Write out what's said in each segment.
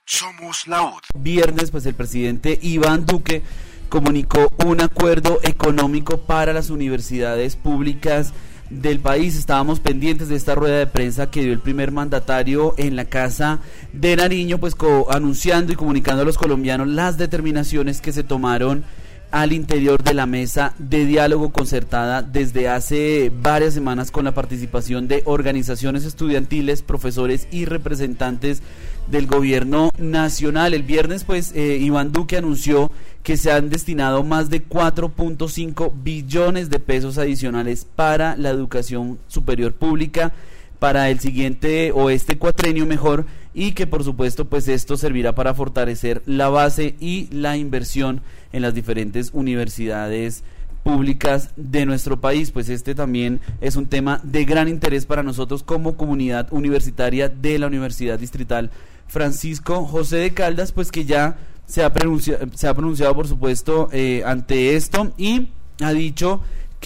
Somos la UD. Viernes, pues el presidente Iván Duque comunicó un acuerdo económico para las universidades públicas del país. Estábamos pendientes de esta rueda de prensa que dio el primer mandatario en la Casa de Nariño, pues anunciando y comunicando a los colombianos las determinaciones que se tomaron al interior de la mesa de diálogo concertada desde hace varias semanas con la participación de organizaciones estudiantiles, profesores y representantes del gobierno nacional. El viernes, pues, Iván Duque anunció que se han destinado más de 4.5 billones de pesos adicionales para la educación superior pública para el siguiente o este cuatrenio mejor, y que por supuesto pues esto servirá para fortalecer la base y la inversión en las diferentes universidades públicas de nuestro país. Pues este también es un tema de gran interés para nosotros como comunidad universitaria de la Universidad Distrital Francisco José de Caldas, pues que ya se ha pronunciado por supuesto ante esto, y ha dicho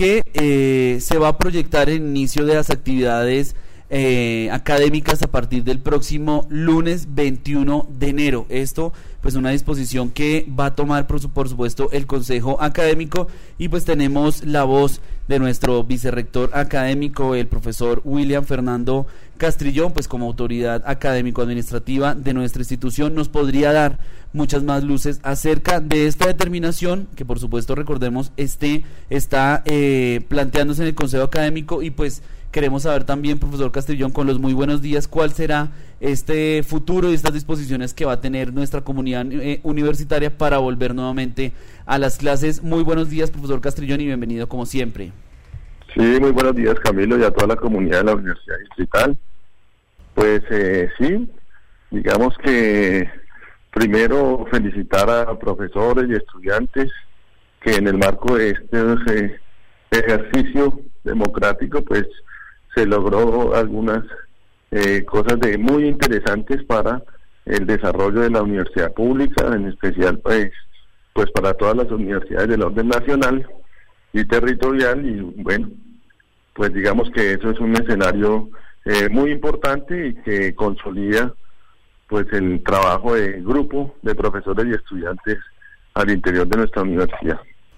que se va a proyectar el inicio de las actividades académicas a partir del próximo lunes 21 de enero. Esto pues una disposición que va a tomar por supuesto el Consejo Académico, y pues tenemos la voz de nuestro vicerrector académico, el profesor William Fernando Castrillón, pues como autoridad académico-administrativa de nuestra institución nos podría dar muchas más luces acerca de esta determinación que por supuesto recordemos está planteándose en el Consejo Académico. Y pues queremos saber también, profesor Castrillón, con los muy buenos días, cuál será este futuro y estas disposiciones que va a tener nuestra comunidad universitaria para volver nuevamente a las clases. Muy buenos días, profesor Castrillón, y bienvenido como siempre. Sí, muy buenos días, Camilo, y a toda la comunidad de la Universidad Distrital. Pues sí, digamos que primero felicitar a profesores y estudiantes que en el marco de este ejercicio democrático pues se logró algunas cosas muy interesantes para el desarrollo de la universidad pública, en especial pues para todas las universidades del orden nacional y territorial. Y bueno, pues digamos que eso es un escenario muy importante y que consolida pues el trabajo de grupo de profesores y estudiantes al interior de nuestra universidad.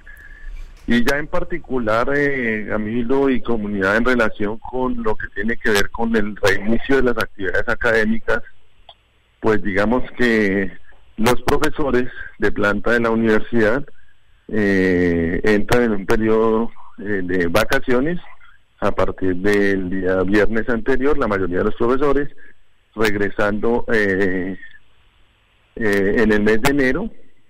Y ya en particular, Camilo y comunidad, en relación con lo que tiene que ver con el reinicio de las actividades académicas, pues digamos que los profesores de planta de la universidad entran en un periodo de vacaciones a partir del día viernes anterior, la mayoría de los profesores, regresando en el mes de enero,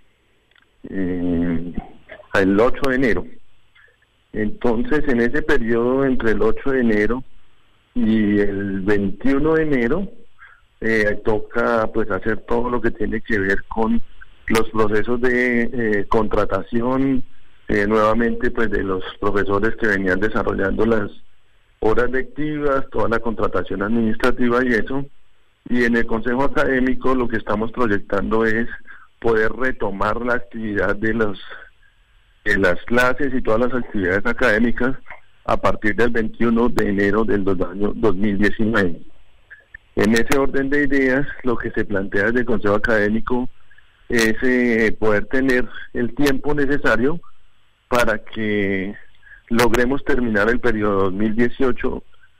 el 8 de enero. Entonces, en ese periodo entre el 8 de enero y el 21 de enero, toca pues hacer todo lo que tiene que ver con los procesos de contratación, nuevamente pues de los profesores que venían desarrollando las horas lectivas, toda la contratación administrativa y eso. Y en el Consejo Académico lo que estamos proyectando es poder retomar la actividad de las clases y todas las actividades académicas a partir del 21 de enero del año 2019. En ese orden de ideas, lo que se plantea desde el Consejo Académico es poder tener el tiempo necesario para que logremos terminar el periodo 2018-3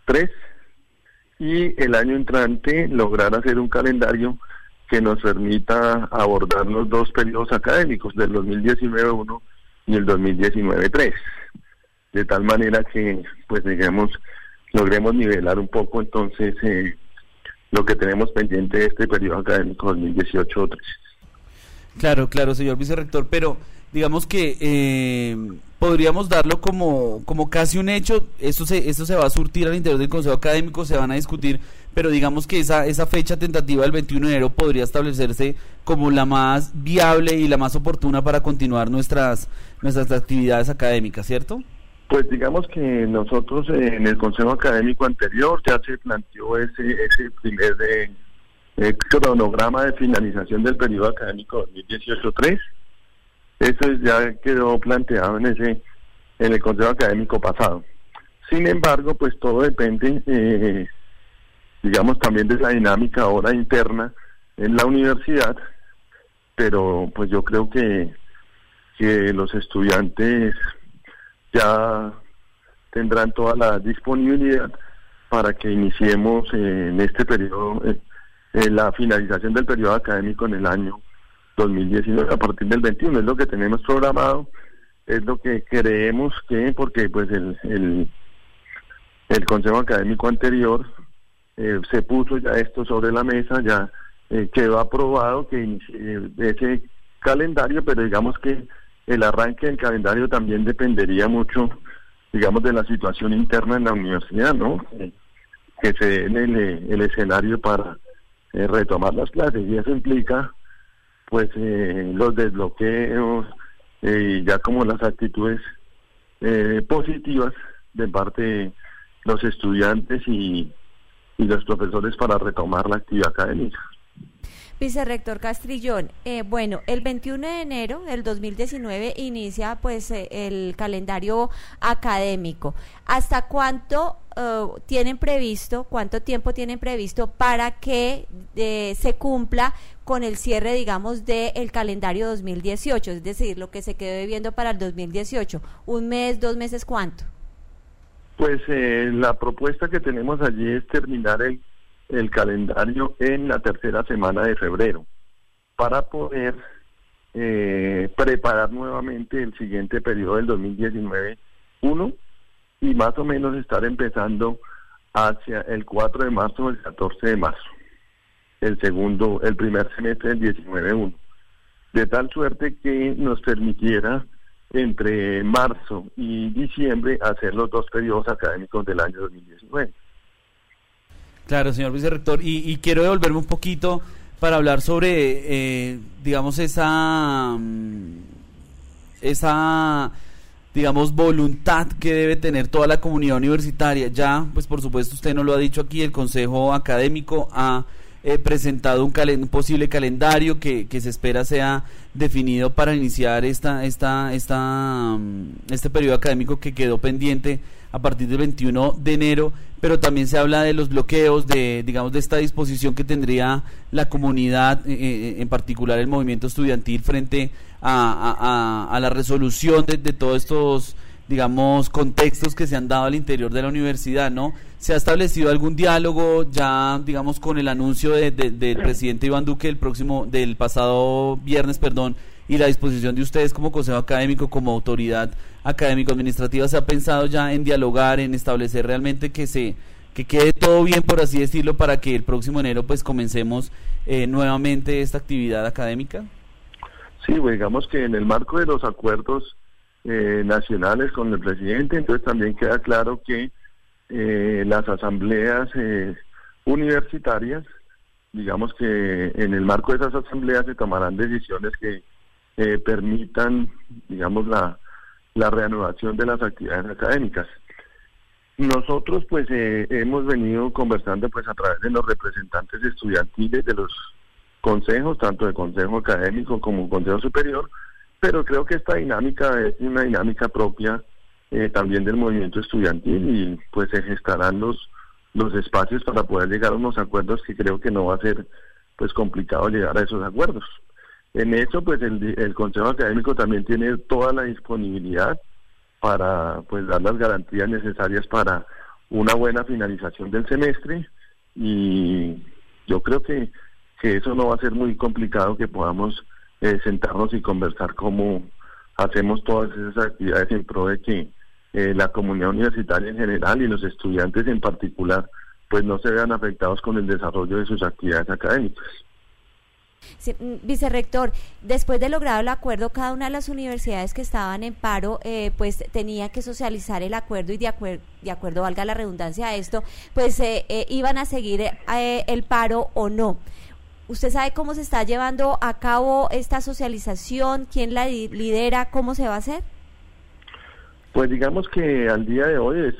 y el año entrante lograr hacer un calendario que nos permita abordar los dos periodos académicos del 2019-1 y el 2019-3, de tal manera que pues digamos logremos nivelar un poco entonces lo que tenemos pendiente de este periodo académico 2018-3. Claro, señor vicerrector, pero digamos que podríamos darlo como casi un hecho. Esto se va a surtir al interior del Consejo Académico, se van a discutir, pero digamos que esa fecha tentativa del 21 de enero podría establecerse como la más viable y la más oportuna para continuar nuestras actividades académicas, ¿cierto? Pues digamos que nosotros en el Consejo Académico anterior ya se planteó ese primer cronograma de finalización del periodo académico 2018-3. Eso ya quedó planteado en el Consejo Académico pasado. Sin embargo, pues todo depende, digamos, también de la dinámica ahora interna en la universidad, pero pues yo creo que los estudiantes ya tendrán toda la disponibilidad para que iniciemos en este periodo, la finalización del periodo académico en el año 2019, a partir del 21, es lo que tenemos programado, es lo que creemos que, porque pues el Consejo Académico anterior se puso ya esto sobre la mesa, ya quedó aprobado que inicie ese calendario, pero digamos que el arranque del calendario también dependería mucho, digamos, de la situación interna en la universidad, ¿no? Que se dé en el escenario para retomar las clases, y eso implica pues los desbloqueos y ya como las actitudes positivas de parte de los estudiantes y los profesores para retomar la actividad académica. Vicerrector Castrillón, bueno, el 21 de enero del 2019 inicia pues el calendario académico. ¿Hasta cuánto cuánto tiempo tienen previsto para que se cumpla con el cierre, digamos, del calendario 2018? Es decir, lo que se quedó debiendo para el 2018. ¿Un mes, 2 meses, cuánto? Pues la propuesta que tenemos allí es terminar el calendario en la tercera semana de febrero para poder preparar nuevamente el siguiente periodo del 2019-1 y más o menos estar empezando hacia el 4 de marzo o el 14 de marzo, el primer semestre del 19-1, de tal suerte que nos permitiera entre marzo y diciembre hacer los 2 periodos académicos del año 2019. Claro, señor vicerrector, y quiero devolverme un poquito para hablar sobre, digamos, esa digamos, voluntad que debe tener toda la comunidad universitaria. Ya, pues por supuesto, usted nos lo ha dicho aquí, el Consejo Académico ha presentado un posible calendario que se espera sea definido para iniciar este periodo académico que quedó pendiente a partir del 21 de enero, pero también se habla de los bloqueos, de esta disposición que tendría la comunidad, en particular el movimiento estudiantil, frente a la resolución de todos estos, digamos, contextos que se han dado al interior de la universidad, ¿no? ¿Se ha establecido algún diálogo ya, digamos, con el anuncio del presidente Iván Duque del pasado viernes, y la disposición de ustedes como Consejo Académico, como autoridad académico-administrativa? ¿Se ha pensado ya en dialogar, en establecer realmente que quede todo bien, por así decirlo, para que el próximo enero pues comencemos nuevamente esta actividad académica? Sí, pues digamos que en el marco de los acuerdos nacionales con el presidente, entonces también queda claro que las asambleas universitarias, digamos que en el marco de esas asambleas se tomarán decisiones que permitan, digamos, la reanudación de las actividades académicas. Nosotros pues hemos venido conversando pues a través de los representantes estudiantiles de los consejos, tanto de Consejo Académico como Consejo Superior, pero creo que esta dinámica es una dinámica propia también del movimiento estudiantil, y pues se gestarán los espacios para poder llegar a unos acuerdos que creo que no va a ser pues complicado llegar a esos acuerdos. En eso pues el Consejo Académico también tiene toda la disponibilidad para pues dar las garantías necesarias para una buena finalización del semestre, y yo creo que eso no va a ser muy complicado, que podamos sentarnos y conversar cómo hacemos todas esas actividades en pro de que la comunidad universitaria en general y los estudiantes en particular pues no se vean afectados con el desarrollo de sus actividades académicas. Sí, vicerrector, después de logrado el acuerdo, cada una de las universidades que estaban en paro pues tenía que socializar el acuerdo, y de acuerdo, valga la redundancia a esto, pues iban a seguir el paro o no. ¿Usted sabe cómo se está llevando a cabo esta socialización? ¿Quién la lidera? ¿Cómo se va a hacer? Pues digamos que al día de hoy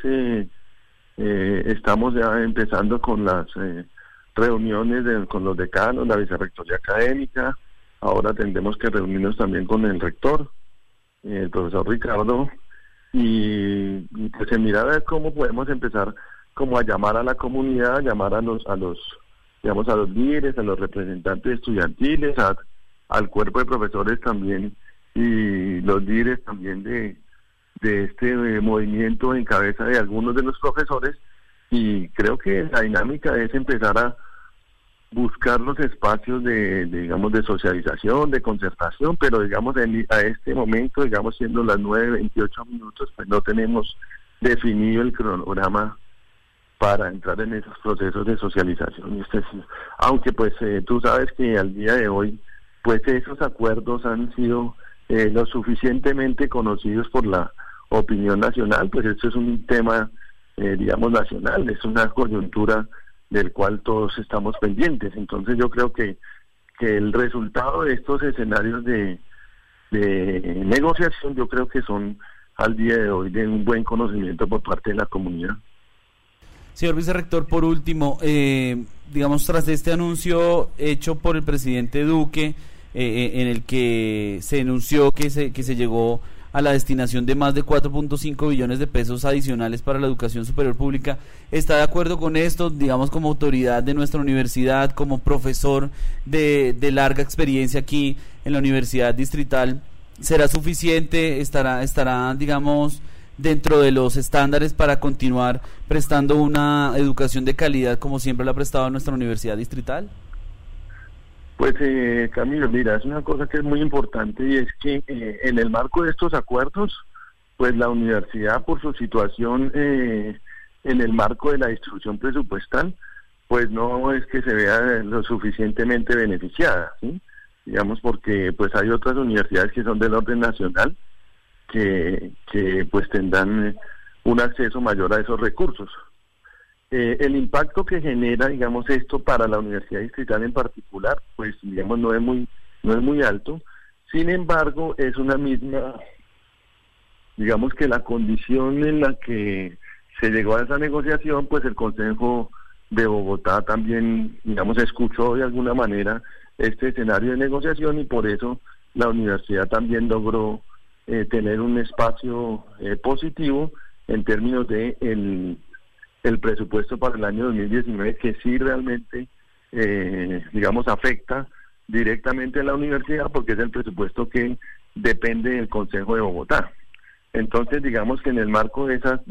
estamos ya empezando con las reuniones con los decanos, la vicerrectoría académica. Ahora tendremos que reunirnos también con el rector, el profesor Ricardo, y pues en mirar a ver cómo podemos empezar como a llamar a la comunidad, a llamar a los digamos, a los líderes, a los representantes estudiantiles, al cuerpo de profesores también, y los líderes también de este movimiento en cabeza de algunos de los profesores, y creo que la dinámica es empezar a buscar los espacios digamos, de socialización, de concertación, pero digamos a este momento, digamos siendo las 9:28, pues no tenemos definido el cronograma para entrar en esos procesos de socialización. Aunque pues tú sabes que al día de hoy, pues esos acuerdos han sido lo suficientemente conocidos por la opinión nacional, pues esto es un tema, digamos, nacional, es una coyuntura del cual todos estamos pendientes. Entonces yo creo que el resultado de estos escenarios de negociación, yo creo que son al día de hoy de un buen conocimiento por parte de la comunidad. Señor vicerrector, por último, digamos, tras este anuncio hecho por el presidente Duque, en el que se anunció que se llegó a la destinación de más de 4.5 billones de pesos adicionales para la educación superior pública, ¿está de acuerdo con esto, digamos, como autoridad de nuestra universidad, como profesor de larga experiencia aquí en la Universidad Distrital? ¿Será suficiente? ¿Estará, digamos, dentro de los estándares para continuar prestando una educación de calidad como siempre la ha prestado nuestra Universidad Distrital? Pues Camilo, mira, es una cosa que es muy importante, y es que en el marco de estos acuerdos, pues la universidad, por su situación en el marco de la distribución presupuestal, pues no es que se vea lo suficientemente beneficiada, ¿sí? Digamos, porque pues hay otras universidades que son del orden nacional que pues tendrán un acceso mayor a esos recursos. El impacto que genera, digamos, esto para la Universidad Distrital en particular, pues digamos no es muy alto. Sin embargo, es una misma, digamos que la condición en la que se llegó a esa negociación, pues el Consejo de Bogotá también, digamos, escuchó de alguna manera este escenario de negociación, y por eso la universidad también logró tener un espacio positivo en términos de el presupuesto para el año 2019, que sí realmente, digamos, afecta directamente a la universidad, porque es el presupuesto que depende del Consejo de Bogotá. Entonces, digamos que en el marco de esas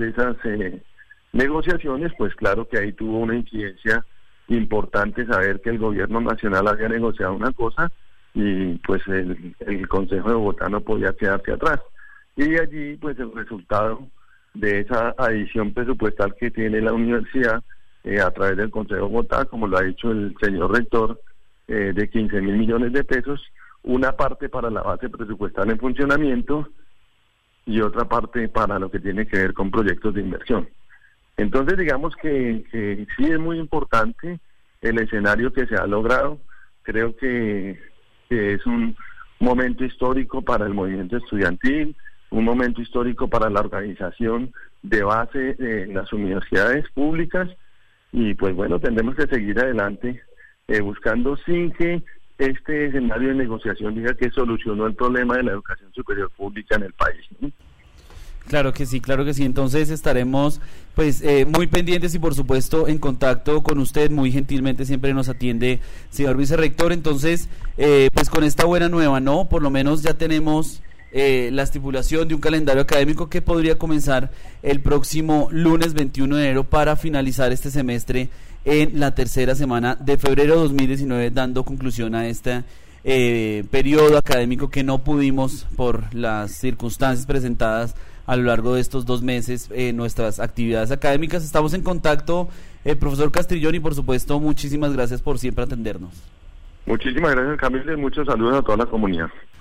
negociaciones, pues claro que ahí tuvo una incidencia importante saber que el gobierno nacional había negociado una cosa y pues el Consejo de Bogotá no podía quedarse atrás. Y de allí, pues el resultado de esa adición presupuestal que tiene la universidad a través del Consejo de Bogotá, como lo ha dicho el señor rector, de 15.000 millones de pesos, una parte para la base presupuestal en funcionamiento y otra parte para lo que tiene que ver con proyectos de inversión. Entonces, digamos que sí es muy importante el escenario que se ha logrado. Creo que es un momento histórico para el movimiento estudiantil, un momento histórico para la organización de base en las universidades públicas, y pues bueno, tendremos que seguir adelante buscando, sin que este escenario de negociación diga que solucionó el problema de la educación superior pública en el país, ¿no? Claro que sí, claro que sí. Entonces estaremos pues muy pendientes y por supuesto en contacto con usted. Muy gentilmente siempre nos atiende, señor vicerrector. Entonces pues con esta buena nueva, ¿no? Por lo menos ya tenemos la estipulación de un calendario académico que podría comenzar el próximo lunes 21 de enero para finalizar este semestre en la tercera semana de febrero de 2019, dando conclusión a este periodo académico que no pudimos, por las circunstancias presentadas a lo largo de estos 2 meses, nuestras actividades académicas. Estamos en contacto, profesor Castrillón, y por supuesto muchísimas gracias por siempre atendernos. Muchísimas gracias, Camilo, y muchos saludos a toda la comunidad.